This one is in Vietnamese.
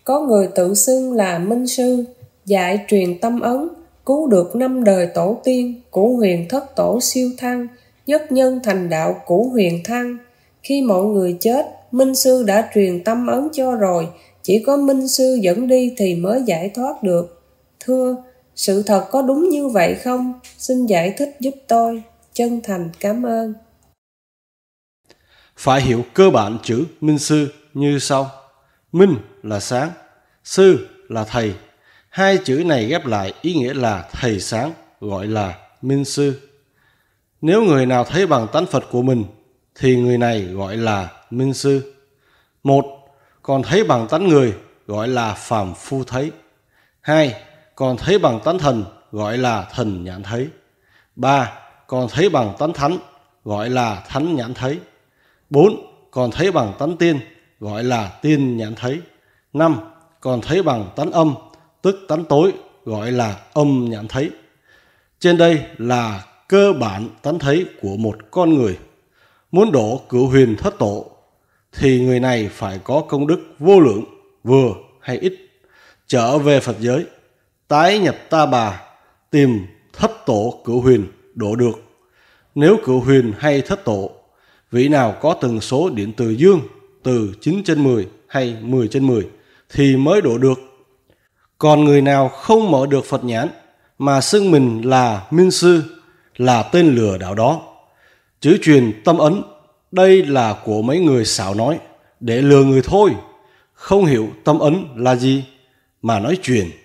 Có người tự xưng là minh sư, dạy truyền tâm ấn, cứu được 5 đời tổ tiên, cửu huyền thất tổ siêu thăng, nhất nhân thành đạo cửu huyền thăng. Khi mọi người chết, minh sư đã truyền tâm ấn cho rồi, chỉ có minh sư dẫn đi thì mới giải thoát được. Thưa, sự thật có đúng như vậy không? Xin giải thích giúp tôi. Chân thành cảm ơn. Phải hiểu cơ bản chữ minh sư như sau. Minh là sáng, sư là thầy. Hai chữ này ghép lại ý nghĩa là thầy sáng, gọi là minh sư. Nếu người nào thấy bằng tánh Phật của mình thì người này gọi là minh sư. Một, còn thấy bằng tánh người gọi là phàm phu thấy. Hai, còn thấy bằng tánh thần gọi là thần nhãn thấy. Ba, còn thấy bằng tánh thánh gọi là thánh nhãn thấy. 4. Còn thấy bằng tánh tiên gọi là tiên nhãn thấy. 5. Còn thấy bằng tánh âm, tức tánh tối, gọi là âm nhãn thấy. Trên đây là cơ bản tánh thấy của một con người. Muốn đổ cửu huyền thất tổ thì người này phải có công đức vô lượng, vừa hay ít, trở về Phật giới, tái nhập Ta Bà, tìm thất tổ cửu huyền đổ được. Nếu cửu huyền hay thất tổ, vị nào có tần số điện từ dương từ 9/10 hay 10/10 thì mới đổ được. Còn người nào không mở được Phật nhãn mà xưng mình là minh sư là tên lừa đảo đó. Chữ truyền tâm ấn đây là của mấy người xảo nói để lừa người thôi, không hiểu tâm ấn là gì mà nói truyền.